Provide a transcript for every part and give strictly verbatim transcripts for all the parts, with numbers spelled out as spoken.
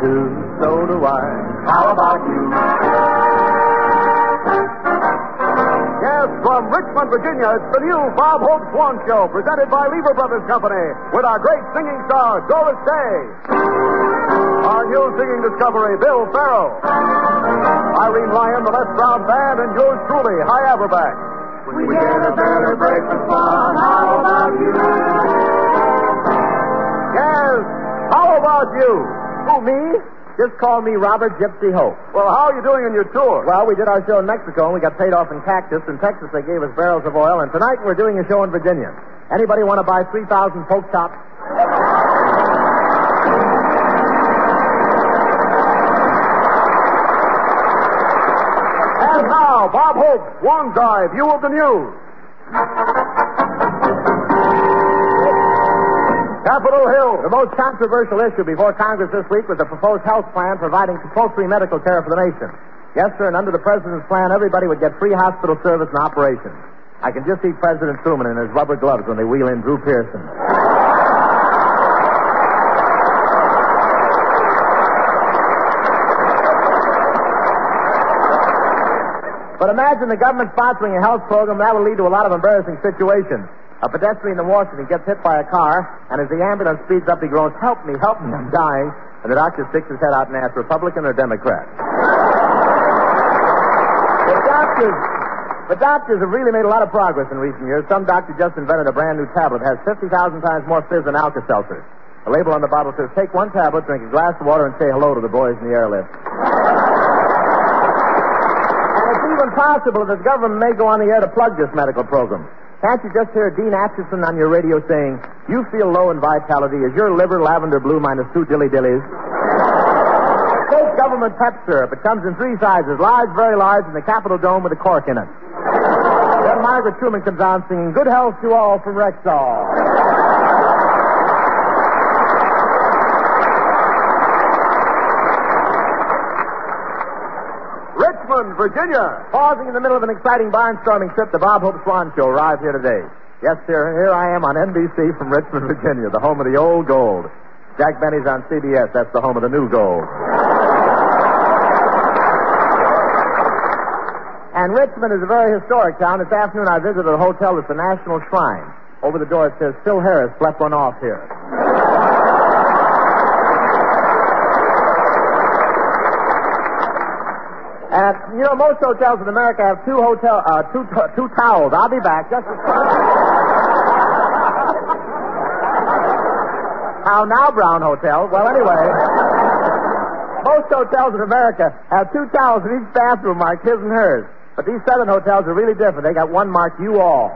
do, so do I. How about you? Yes, from Richmond, Virginia, it's the new Bob Hope Swan Show, presented by Lever Brothers Company, with our great singing star, Doris Day. Our new singing discovery, Bill Farrell. Irene Lyon, the Les Brown Band, and yours truly, High Averback. We get a better breakfast fun. How about you? Yes, how about you? Who, me? Just call me Robert Gypsy Hope. Well, how are you doing in your tour? Well, we did our show in Mexico, and we got paid off in cactus. In Texas, they gave us barrels of oil, and tonight we're doing a show in Virginia. Anybody want to buy three thousand poke chops? And now, Bob Hope, Swan's Eye View of the News. Capitol Hill. The most controversial issue before Congress this week was the proposed health plan providing compulsory medical care for the nation. Yes, sir, and under the president's plan, everybody would get free hospital service and operations. I can just see President Truman in his rubber gloves when they wheel in Drew Pearson. But imagine the government sponsoring a health program. That would lead to a lot of embarrassing situations. A pedestrian in Washington gets hit by a car, and as the ambulance speeds up, he groans, "Help me, help me, I'm dying." And the doctor sticks his head out and asks, Republican or Democrat? The doctors, the doctors have really made a lot of progress in recent years. Some doctor just invented a brand new tablet. It has fifty thousand times more fizz than Alka-Seltzer. The label on the bottle says, "Take one tablet, drink a glass of water, and say hello to the boys in the airlift." And it's even possible that the government may go on the air to plug this medical program. Can't you just hear Dean Acheson on your radio saying, "You feel low in vitality. Is your liver lavender blue minus two dilly-dillies?" Take government pep syrup. It comes in three sizes, large, very large, and the Capitol Dome with a cork in it. Then Margaret Truman comes on singing, "Good health to all from Rexall." Richmond, Virginia. Pausing in the middle of an exciting barnstorming trip, the Bob Hope Swan Show arrived here today. Yes, sir, here I am on N B C from Richmond, Virginia, the home of the old gold. Jack Benny's on C B S. That's the home of the new gold. And Richmond is a very historic town. This afternoon I visited a hotel that's the National Shrine. Over the door it says, "Phil Harris slept one off here." And, you know, most hotels in America have two hotel, uh, two, two towels. I'll be back. Just a How now, Brown Hotel? Well, anyway, most hotels in America have two towels in each bathroom marked his and hers. But these southern hotels are really different. They got one marked you all.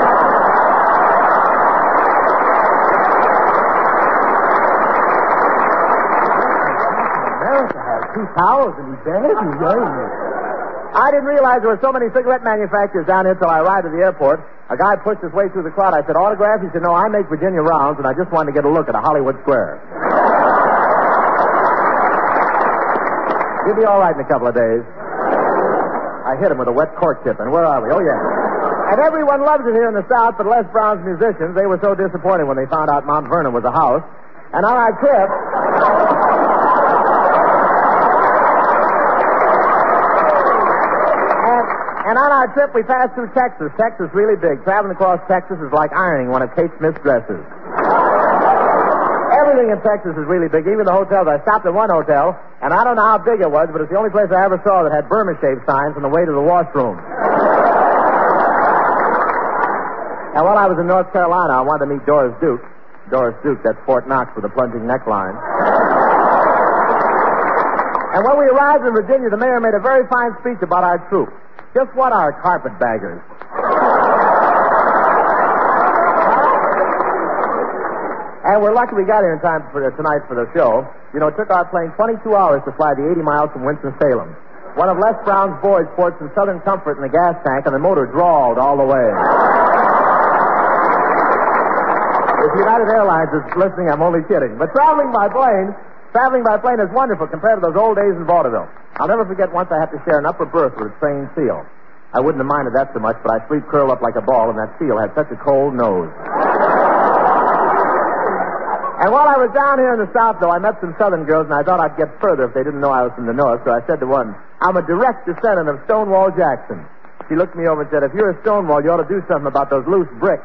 America has two towels in each bathroom. I didn't realize there were so many cigarette manufacturers down here until I arrived at the airport. A guy pushed his way through the crowd. I said, "Autograph?" He said, "No, I make Virginia rounds, and I just wanted to get a look at a Hollywood Square." You'll be all right in a couple of days. I hit him with a wet cork tip, and where are we? Oh, yeah. And everyone loves it here in the South, but Les Brown's musicians, they were so disappointed when they found out Mount Vernon was a house. And on our trip... And on our trip, we passed through Texas. Texas is really big. Traveling across Texas is like ironing one of Kate Smith's dresses. Everything in Texas is really big, even the hotels. I stopped at one hotel, and I don't know how big it was, but it's the only place I ever saw that had Burma shave signs on the way to the washroom. And while I was in North Carolina, I wanted to meet Doris Duke. Doris Duke, that's Fort Knox with a plunging neckline. And when we arrived in Virginia, the mayor made a very fine speech about our troops. Just what are carpetbaggers? And we're lucky we got here in time for tonight for the show. You know, it took our plane twenty-two hours to fly the eighty miles from Winston-Salem. One of Les Brown's boys poured some Southern Comfort in the gas tank, and the motor drawled all the way. If United Airlines is listening, I'm only kidding. But traveling by plane, traveling by plane is wonderful compared to those old days in vaudeville. I'll never forget once I had to share an upper berth with a trained seal. I wouldn't have minded that so much, but I sleep curled up like a ball, and that seal had such a cold nose. And while I was down here in the South, though, I met some Southern girls, and I thought I'd get further if they didn't know I was from the North, so I said to one, I'm a direct descendant of Stonewall Jackson. She looked me over and said, if you're a Stonewall, you ought to do something about those loose bricks.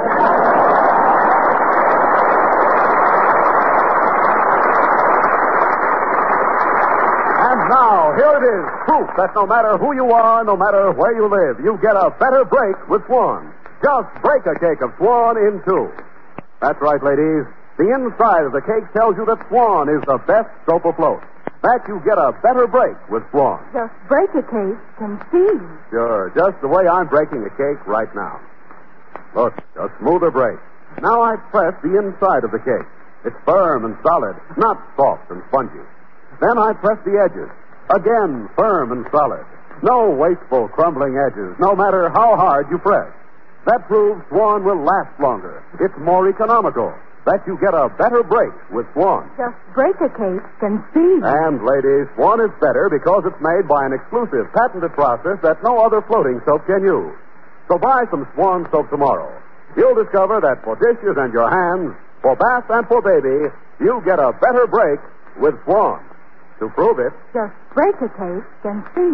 And now, here it is, proof that no matter who you are, no matter where you live, you get a better break with Swan. Just break a cake of Swan in two. That's right, ladies. The inside of the cake tells you that Swan is the best soap afloat. That you get a better break with Swan. Just break a cake and see. Sure, just the way I'm breaking a cake right now. Look, a smoother break. Now I press the inside of the cake. It's firm and solid, not soft and spongy. Then I press the edges. Again, firm and solid. No wasteful, crumbling edges, no matter how hard you press. That proves Swan will last longer. It's more economical. That you get a better break with Swan. Just break a cake and see. And, ladies, Swan is better because it's made by an exclusive patented process that no other floating soap can use. So buy some Swan soap tomorrow. You'll discover that for dishes and your hands, for bath and for baby, you get a better break with Swan. To prove it, just break a cake and see.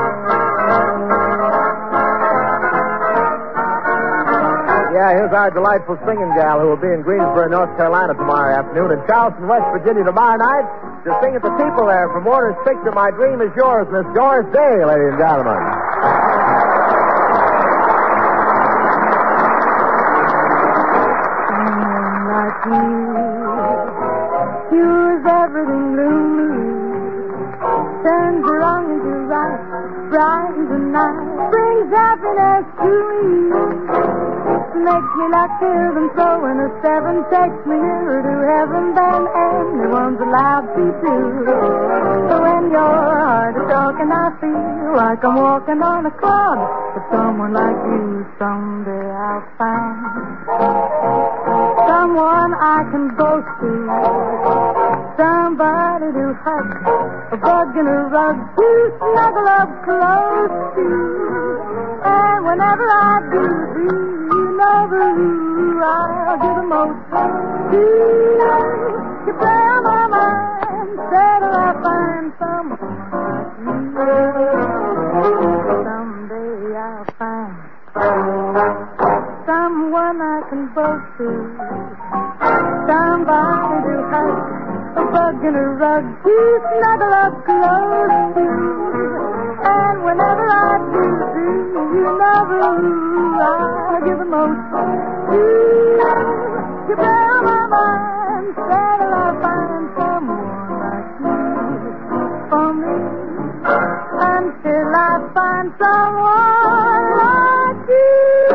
Yeah, here's our delightful singing gal who will be in Greensboro, North Carolina tomorrow afternoon and Charleston, West Virginia tomorrow night to sing at the people there from Warner's picture, My Dream Is Yours, Miss Doris Day, ladies and gentlemen. Someone like you, you's everything blue me. Turns the wrong into right, brightens the night, brings happiness to me. Makes me like children throwing a seven, takes me nearer to heaven than anyone's allowed to do. So when your heart is talking, I feel like I'm walking on a cloud. But someone like you, someday I'll find someone I can boast to, somebody to hug, a bug in a rug to snuggle up close to. And whenever I do, do never who I'll give the most to. You play on my mind, say that I find someone like you. Someday I'll find someone I can boast to, somebody to hug, a bug in a rug to snuggle up close to. And whenever I do, do you never who I'll give the most to. You play on my mind, say that I'll find someone like you for me. Until I find someone like you.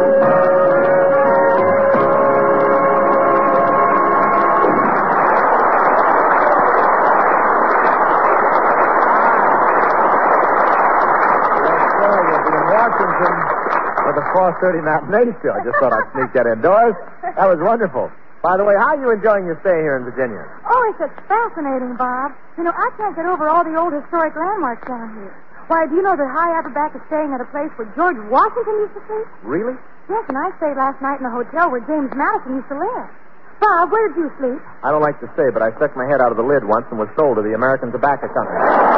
Washington for the four thirty matinee show. I just thought I'd sneak that indoors. That was wonderful. By the way, how are you enjoying your stay here in Virginia? Oh, it's just fascinating, Bob. You know, I can't get over all the old historic landmarks down here. Why, do you know that High Aberback is staying at a place where George Washington used to sleep? Really? Yes, and I stayed last night in a hotel where James Madison used to live. Bob, where did you sleep? I don't like to say, but I stuck my head out of the lid once and was sold to the American Tobacco Company.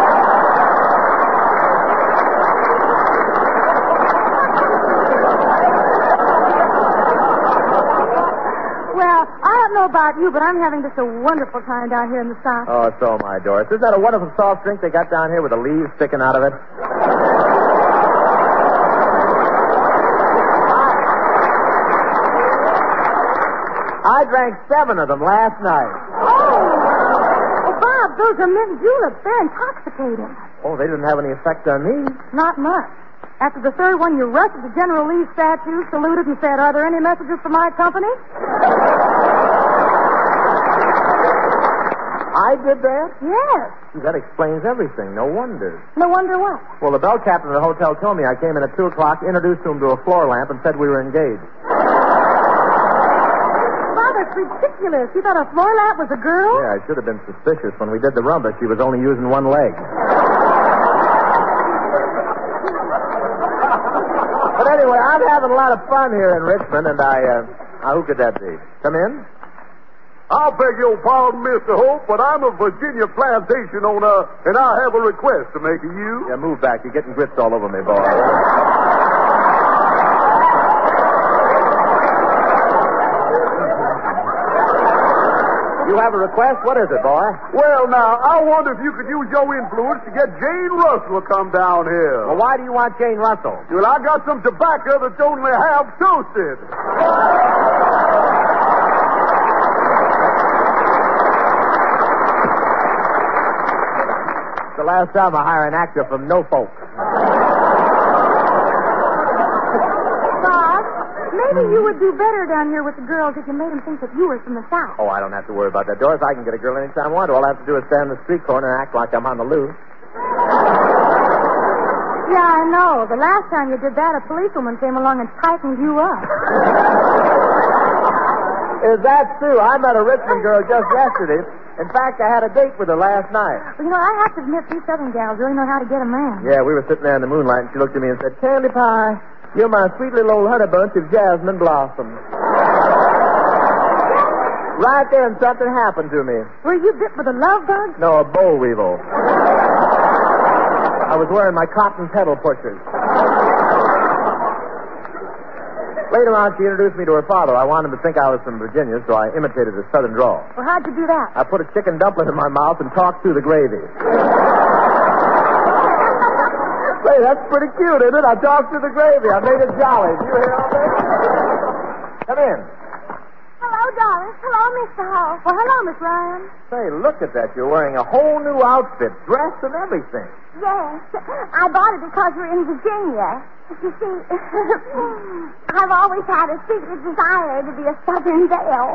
I don't know about you, but I'm having just a wonderful time down here in the South. Oh, so am I, Doris. Isn't that a wonderful soft drink they got down here with the leaves sticking out of it? I drank seven of them last night. Oh! Oh, Bob, those are mint juleps. They're intoxicating. Oh, they didn't have any effect on me. Not much. After the third one, you rushed at the General Lee statue, saluted, and said, "Are there any messages for my company?" I did that? Yes. That explains everything. No wonder. No wonder what? Well, the bell captain of the hotel told me I came in at two o'clock, introduced him to a floor lamp, and said we were engaged. Bob, it's ridiculous. You thought a floor lamp was a girl? Yeah, I should have been suspicious. When we did the rumba, she was only using one leg. But anyway, I'm having a lot of fun here in Richmond, and I, uh, uh, who could that be? Come in? I'll beg your pardon, Mister Hope, but I'm a Virginia plantation owner, and I have a request to make of you. Yeah, move back. You're getting grits all over me, boy. You have a request? What is it, boy? Well, now, I wonder if you could use your influence to get Jane Russell to come down here. Well, why do you want Jane Russell? Well, I got some tobacco that's only half toasted. It's the last time I hire an actor from No Folk. Bob, maybe you would do better down here with the girls if you made them think that you were from the South. Oh, I don't have to worry about that, Doris. I can get a girl anytime I want to. All I have to do is stand in the street corner and act like I'm on the loose. Yeah, I know. The last time you did that, a policewoman came along and tightened you up. Is that true? I met a Richmond girl just yesterday. In fact, I had a date with her last night. Well, you know, I have to admit, these Southern gals really know how to get a man. Yeah, we were sitting there in the moonlight, and she looked at me and said, Candy Pie, you're my sweet little old honey bunch of jasmine blossoms. Right then, something happened to me. Were you bit with a love bug? No, a boll weevil. I was wearing my cotton pedal pushers. Later on, she introduced me to her father. I wanted him to think I was from Virginia, so I imitated a southern drawl. Well, how'd you do that? I put a chicken dumpling in my mouth and talked through the gravy. Say, that's pretty cute, isn't it? I talked through the gravy. I made it jolly. Do you hear all that? Come in. Hello, darling. Hello, Mister Hall. Well, hello, Miss Ryan. Say, look at that. You're wearing a whole new outfit, dress and everything. Yes. I bought it because we're in Virginia. You see, I've always had a secret desire to be a Southern belle.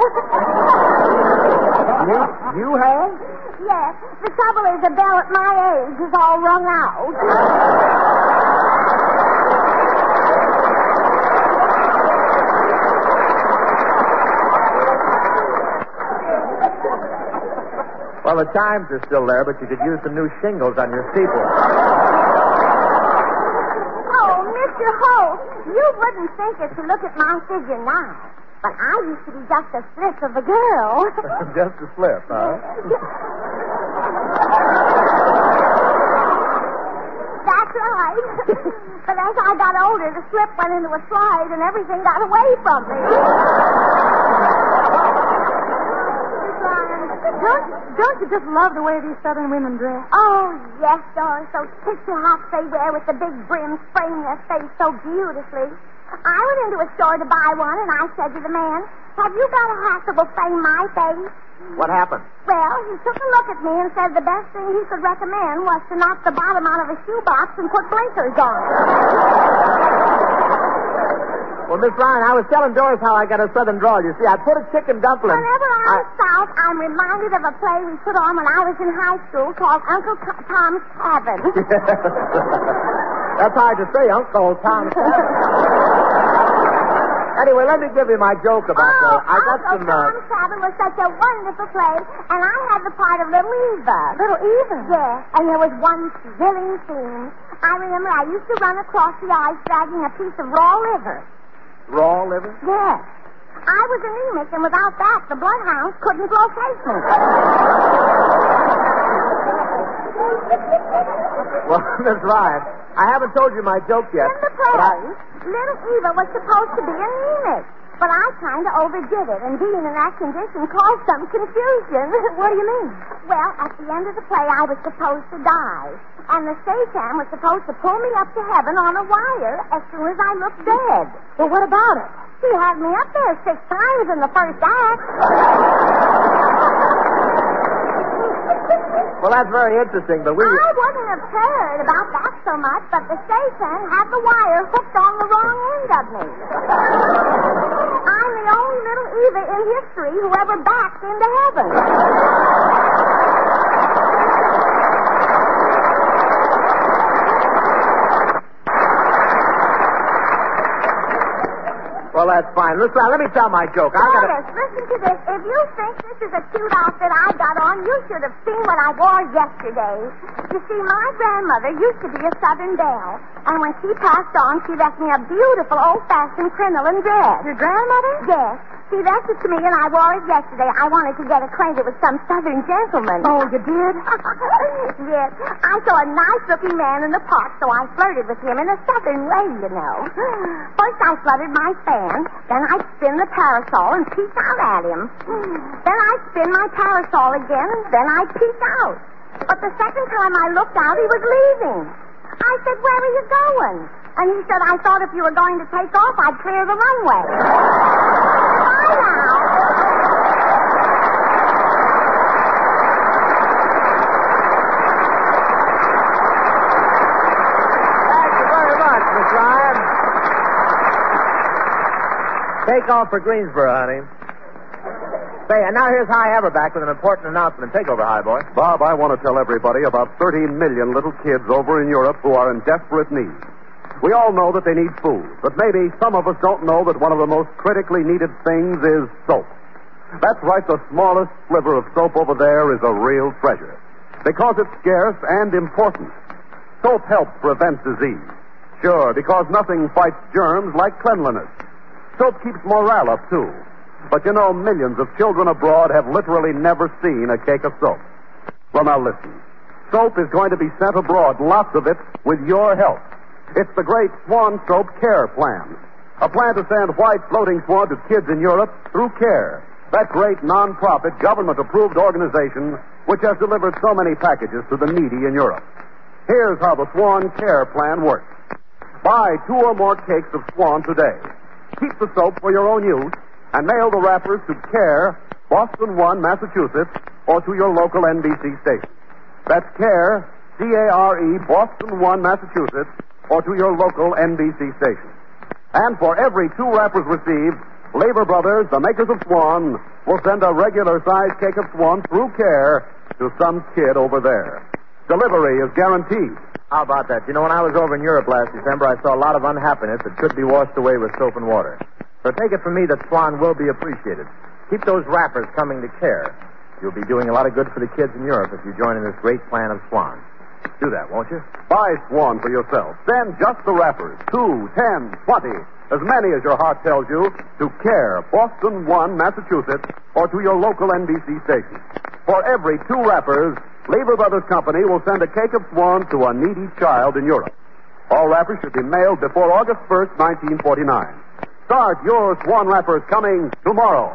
You, you have? Yes. The trouble is, a belle at my age is all wrung out. Well, the chimes are still there, but you could use some new shingles on your steeple. Oh, Mister Holt, you wouldn't think it to look at my figure now. But I used to be just a slip of a girl. Just a slip, huh? That's right. But as I got older, the slip went into a slide and everything got away from me. Don't, don't you just love the way these Southern women dress? Oh, yes, Doris. Those picture hats they wear with the big brims frame their face so beautifully. I went into a store to buy one, and I said to the man, have you got a hat that will frame my face? What happened? Well, he took a look at me and said the best thing he could recommend was to knock the bottom out of a shoebox and put blinkers on. Well, Miss Ryan, I was telling Doris how I got a southern drawl. You see, I put a chicken dumpling. Whenever I'm I... south, I'm reminded of a play we put on when I was in high school called Uncle T- Tom's Cabin. That's hard to say, Uncle Tom's Cabin. Anyway, let me give you my joke about oh, that. I got Uncle some. Uh... Tom's Cabin was such a wonderful play, and I had the part of Little Eva. Little Eva? Yes, and there was one thrilling scene. I remember I used to run across the ice dragging a piece of raw liver. Raw liver? Yes. I was anemic, and without that, the bloodhounds couldn't locate me. Well, Miss Ryan, I haven't told you my joke yet. In the play, I... Little Eva was supposed to be anemic, but I kind of overdid it, and being in that condition caused some confusion. What do you mean? Well, at the end of the play, I was supposed to die, and the stage hand was supposed to pull me up to heaven on a wire as soon as I looked dead. Well, what about it? He had me up there six times in the first act. Well, that's very interesting, but we... I wouldn't have cared about that so much, but the station had the wire hooked on the wrong end of me. I'm the only little Eva in history who ever backed into heaven. Well, that's fine. Listen, let me tell my joke. I gotta... Doris, listen to this. If you think this is a cute outfit I got on, you should have seen what I wore yesterday. You see, my grandmother used to be a Southern belle, and when she passed on, she left me a beautiful old-fashioned crinoline dress. Your grandmother? Yes. She left it to me, and I wore it yesterday. I wanted to get acquainted with some southern gentleman. Oh, you did? Yes. I saw a nice-looking man in the park, so I flirted with him in a southern way, you know. First, I fluttered my fan. Then I spin the parasol and peek out at him. Then I spin my parasol again, and then I peek out. But the second time I looked out, he was leaving. I said, where are you going? And he said, I thought if you were going to take off, I'd clear the runway. Bye now. Thank you very much, Miss Ryan. Take off for Greensboro, honey. Say, and now here's High Everback with an important announcement. Take over, High Boy. Bob, I want to tell everybody about thirty million little kids over in Europe who are in desperate need. We all know that they need food, but maybe some of us don't know that one of the most critically needed things is soap. That's right, the smallest sliver of soap over there is a real treasure. Because it's scarce and important. Soap helps prevent disease. Sure, because nothing fights germs like cleanliness. Soap keeps morale up, too. But you know, millions of children abroad have literally never seen a cake of soap. Well, now listen. Soap is going to be sent abroad, lots of it, with your help. It's the great Swan Soap Care Plan. A plan to send white floating swan to kids in Europe through CARE, that great non-profit, government-approved organization which has delivered so many packages to the needy in Europe. Here's how the Swan Care Plan works. Buy two or more cakes of Swan today. Keep the soap for your own use and mail the wrappers to CARE, Boston one, Massachusetts, or to your local N B C station. That's CARE, C A R E, Boston one, Massachusetts, or to your local N B C station. And for every two wrappers received, Labor Brothers, the makers of Swan, will send a regular-sized cake of Swan through CARE to some kid over there. Delivery is guaranteed. How about that? You know, when I was over in Europe last December, I saw a lot of unhappiness that could be washed away with soap and water. So take it from me that Swan will be appreciated. Keep those wrappers coming to CARE. You'll be doing a lot of good for the kids in Europe if you join in this great plan of Swan. Do that, won't you? Buy Swan for yourself. Send just the wrappers, two, ten, twenty, as many as your heart tells you, to CARE, Boston one, Massachusetts, or to your local N B C station. For every two wrappers, Lever Brothers Company will send a cake of Swan to a needy child in Europe. All wrappers should be mailed before August first, nineteen forty-nine. Start your Swan wrappers coming tomorrow.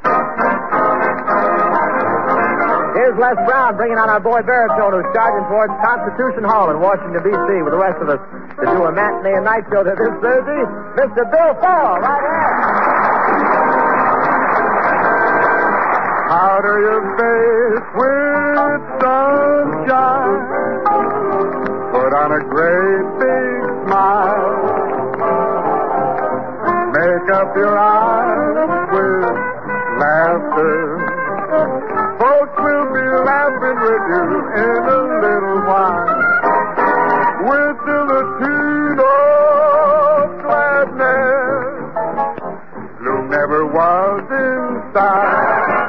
Here's Les Brown bringing on our boy baritone who's charging towards Constitution Hall in Washington, D C with the rest of us to do a matinee and night show there this Thursday. Mister Bill Fall, right here. Powder your face with sunshine. Put on a great big smile. Make up your eyes with laughter. Folks will be laughing with you in a little while. Whistle a tune of gladness. Gloom never was inside.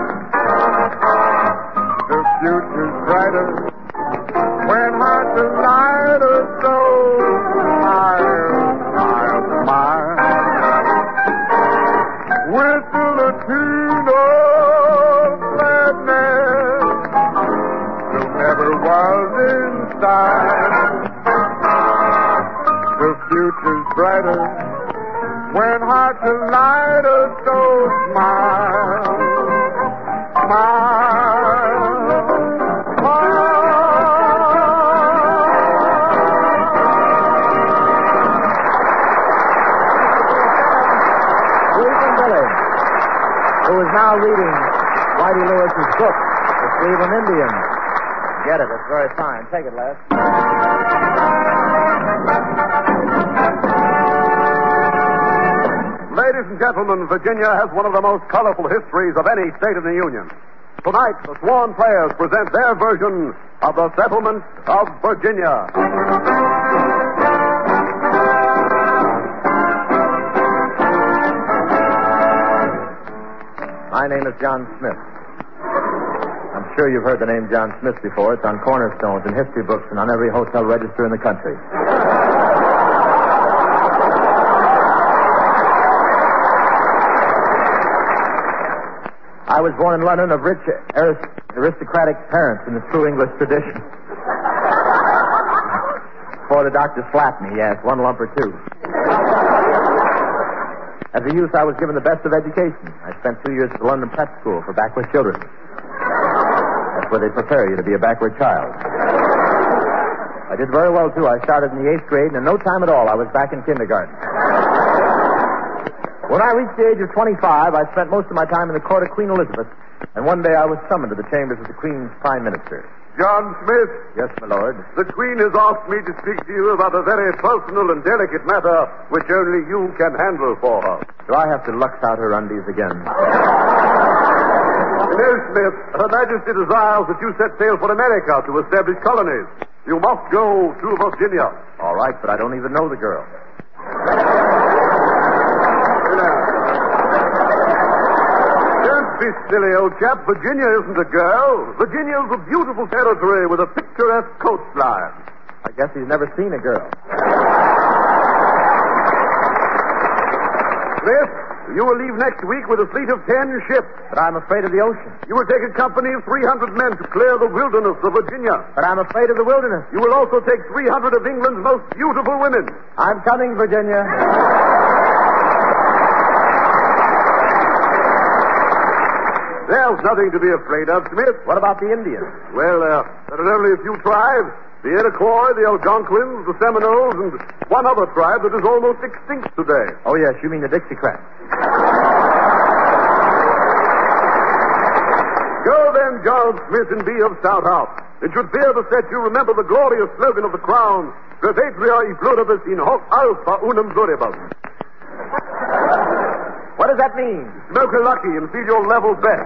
The future's brighter when hearts are lighter. So smile, smile, smile. Whistle a tune of gladness. Gloom never was inside. The future's brighter when hearts are lighter. So smile, smile, smile. Cleveland Billy, who is now reading Whitey Lewis's book, The Cleveland Indians. Get it. It's very fine. Take it, Les. Ladies and gentlemen, Virginia has one of the most colorful histories of any state in the Union. Tonight, the Swan Players present their version of the settlement of Virginia. My name is John Smith. I'm sure you've heard the name John Smith before. It's on cornerstones and history books and on every hotel register in the country. I was born in London of rich, arist- aristocratic parents in the true English tradition. Before the doctor slapped me, yes, one lump or two. As a youth, I was given the best of education. I spent two years at the London Prep School for backward children. That's where they prepare you to be a backward child. I did very well, too. I started in the eighth grade, and in no time at all, I was back in kindergarten. When I reached the age of twenty-five, I spent most of my time in the court of Queen Elizabeth, and one day I was summoned to the chambers of the Queen's Prime Minister. John Smith. Yes, my lord. The Queen has asked me to speak to you about a very personal and delicate matter which only you can handle for her. Do I have to lux out her undies again? No, Smith. Her Majesty desires that you set sail for America to establish colonies. You must go to Virginia. All right, but I don't even know the girl. Don't be silly, old chap. Virginia isn't a girl. Virginia's a beautiful territory with a picturesque coastline. I guess he's never seen a girl. Smith, you will leave next week with a fleet of ten ships. But I'm afraid of the ocean. You will take a company of three hundred men to clear the wilderness of Virginia. But I'm afraid of the wilderness. You will also take three hundred of England's most beautiful women. I'm coming, Virginia. There's nothing to be afraid of, Smith. What about the Indians? Well, uh, there are only a few tribes. The Iroquois, the Algonquins, the Seminoles, and one other tribe that is almost extinct today. Oh, yes, you mean the Dixiecrats. Go then, John Smith, and be of stout heart. It should fear the set you remember the glorious slogan of the crown, "Per patria e pluribus in hoc alpha unum pluribus." What does that mean? Smoke a lucky and feel your level best.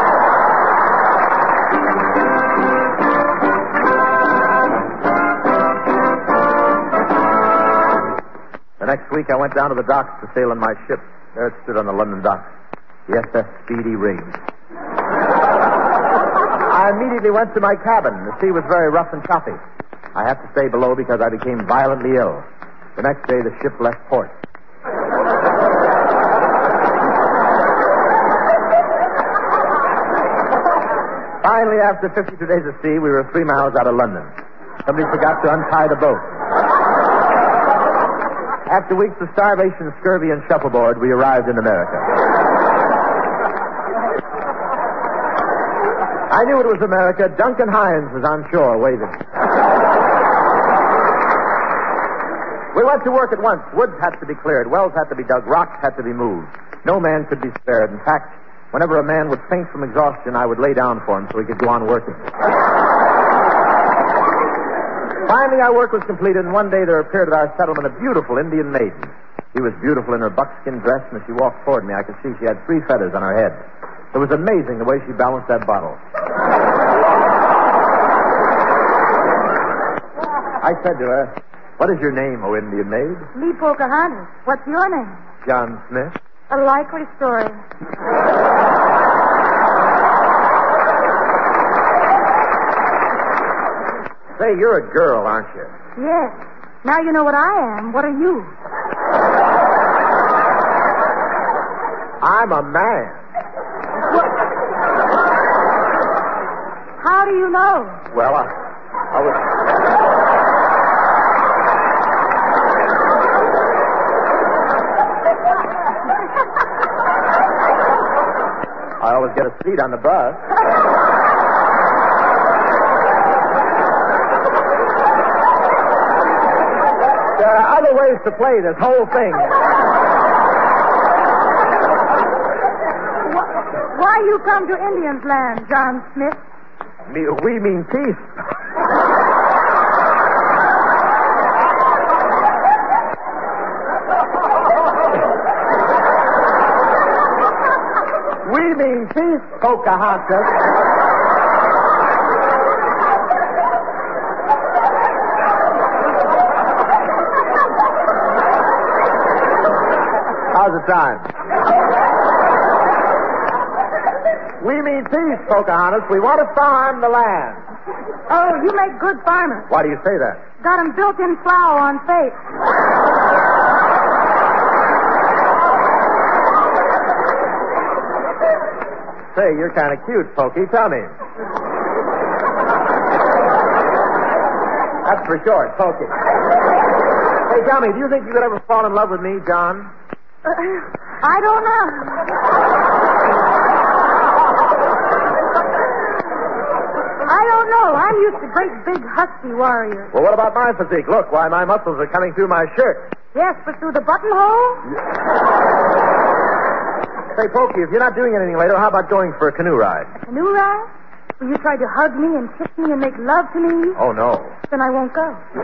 The next week, I went down to the docks to sail in my ship. There it stood on the London docks. The S S Speedy Rig. I immediately went to my cabin. The sea was very rough and choppy. I had to stay below because I became violently ill. The next day, the ship left port. Finally, after fifty-two days of sea, we were three miles out of London. Somebody forgot to untie the boat. After weeks of starvation, scurvy, and shuffleboard, we arrived in America. I knew it was America. Duncan Hines was on shore waving. We went to work at once. Woods had to be cleared. Wells had to be dug. Rocks had to be moved. No man could be spared. In fact, whenever a man would faint from exhaustion, I would lay down for him so he could go on working. Finally, our work was completed, and one day there appeared at our settlement a beautiful Indian maiden. She was beautiful in her buckskin dress, and as she walked toward me, I could see she had three feathers on her head. It was amazing the way she balanced that bottle. I said to her, "What is your name, O Indian maid?" Me, Pocahontas. What's your name? John Smith. A likely story. Say, you're a girl, aren't you? Yes. Now you know what I am. What are you? I'm a man. How do you know? Well, I, I was... I always get a seat on the bus. There are other ways to play this whole thing. Why you come to Indian's land, John Smith? Me, we mean peace. We mean peace, Pocahontas. How's the time? We mean peace, Pocahontas. We want to farm the land. Oh, you make good farmers. Why do you say that? Got 'em built-in flour on faith. Say, you're kind of cute, Pokey. Tell me. That's for short, Pokey. Hey, tell me, do you think you could ever fall in love with me, John? Uh, I don't know. I don't know. I'm used to great big husky warriors. Well, what about my physique? Look, why, my muscles are coming through my shirt. Yes, but through the buttonhole? Say, Pokey, if you're not doing anything later, how about going for a canoe ride? Canoe ride? Will you try to hug me and kiss me and make love to me? Oh, no. Then I won't go.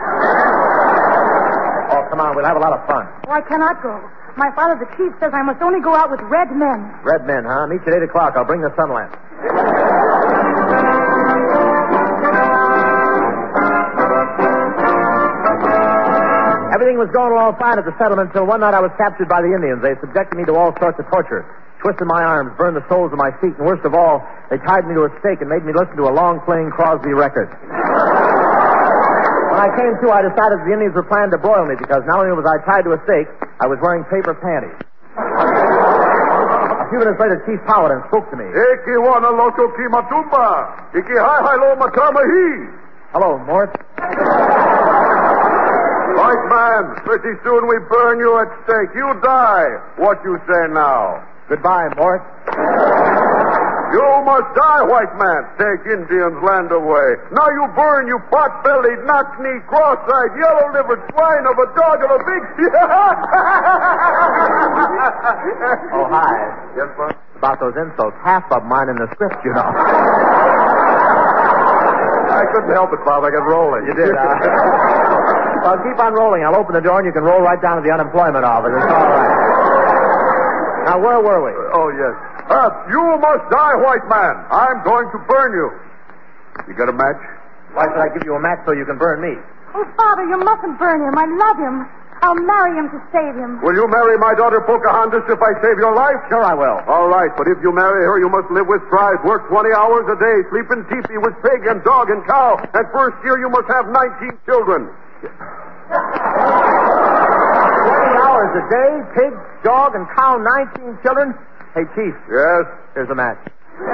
Oh, come on, we'll have a lot of fun. Oh, I cannot go. My father, the chief, says I must only go out with red men. Red men, huh? Meet you at eight o'clock. I'll bring the sun lamp. Everything was going along fine at the settlement until one night I was captured by the Indians. They subjected me to all sorts of torture. Twisted my arms, burned the soles of my feet, and worst of all, they tied me to a stake and made me listen to a long-playing Crosby record. When I came to, I decided the Indians were planning to broil me because not only was I tied to a stake, I was wearing paper panties. A few minutes later, Chief Paladin spoke to me. Eki wana loto ki matumba. Iki hai hai lo matamahi. Hello, Mort. White man, pretty soon we burn you at stake. You die. What you say now? Goodbye, Mort. You must die, white man. Take Indians' land away. Now you burn, you pot-bellied, knock-knee, cross-eyed, yellow-livered swine of a dog of a big... Oh, hi. Yes, sir? About those insults. Half of mine in the script, you know. I couldn't help it, Bob. I got rolling. You did, huh? Well, keep on rolling. I'll open the door and you can roll right down to the unemployment office. It's all right. Now, where were we? Oh, yes. Uh, you must die, white man. I'm going to burn you. You got a match? Why should I give you a match so you can burn me? Oh, Father, you mustn't burn him. I love him. I'll marry him to save him. Will you marry my daughter Pocahontas if I save your life? Sure I will. All right, but if you marry her, you must live with strife, work twenty hours a day, sleep in teepee with pig and dog and cow, and first year you must have nineteen children. twenty hours a day, pig, dog, and cow, nineteen children. Hey, Chief. Yes? Here's a match.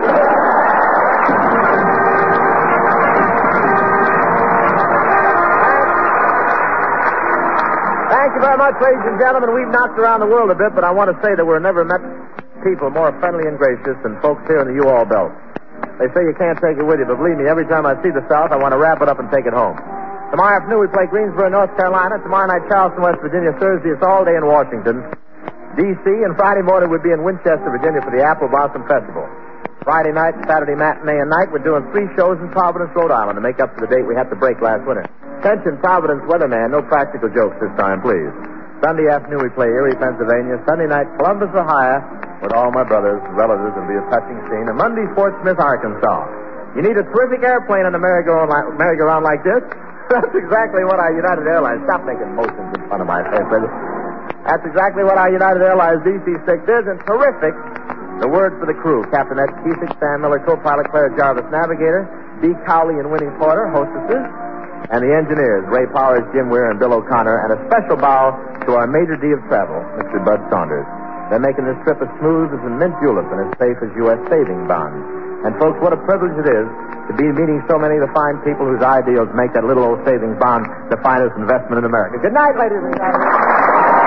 Thank you very much, ladies and gentlemen. We've knocked around the world a bit, but I want to say that we've never met people more friendly and gracious than folks here in the U-Haul Belt. They say you can't take it with you, but believe me, every time I see the South, I want to wrap it up and take it home. Tomorrow afternoon, we play Greensboro, North Carolina. Tomorrow night, Charleston, West Virginia. Thursday, it's all day in Washington, D C And Friday morning, we'll be in Winchester, Virginia for the Apple Blossom Festival. Friday night, Saturday matinee and night, we're doing three shows in Providence, Rhode Island to make up for the date we had to break last winter. Attention, Providence weatherman, no practical jokes this time, please. Sunday afternoon, we play Erie, Pennsylvania. Sunday night, Columbus, Ohio, with all my brothers and relatives. It'll be a touching scene. And Monday, Fort Smith, Arkansas. You need a terrific airplane on the merry-go-round like, merry-go-round like this? That's exactly what our United Airlines... Stop making motions in front of my face, brother. That's exactly what our United Airlines D C six is, and terrific. The word for the crew: Captain Ed Keesick, Sam Miller, co-pilot Claire Jarvis, navigator, Dee Cowley and Winnie Porter, hostesses, and the engineers, Ray Powers, Jim Weir, and Bill O'Connor, and a special bow to our Major D of Travel, Mister Bud Saunders. They're making this trip as smooth as a mint julep and as safe as U S saving bonds. And, folks, what a privilege it is to be meeting so many of the fine people whose ideals make that little old savings bond the finest investment in America. Good night, ladies and gentlemen.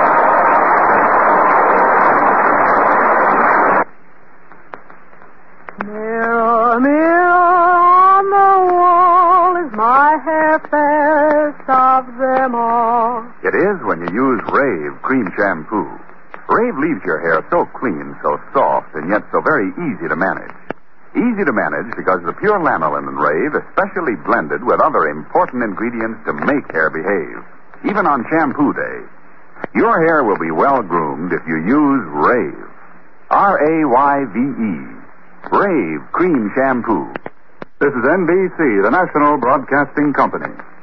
Mirror, mirror on the wall, is my hair fairest of them all? It is when you use Rave cream shampoo. Rave leaves your hair so clean, so soft, and yet so very easy to manage. Easy to manage because the pure lanolin in Rave is specially blended with other important ingredients to make hair behave, even on shampoo day. Your hair will be well groomed if you use Rave. R A Y V E. Rave Cream Shampoo. This is N B C, the National Broadcasting Company.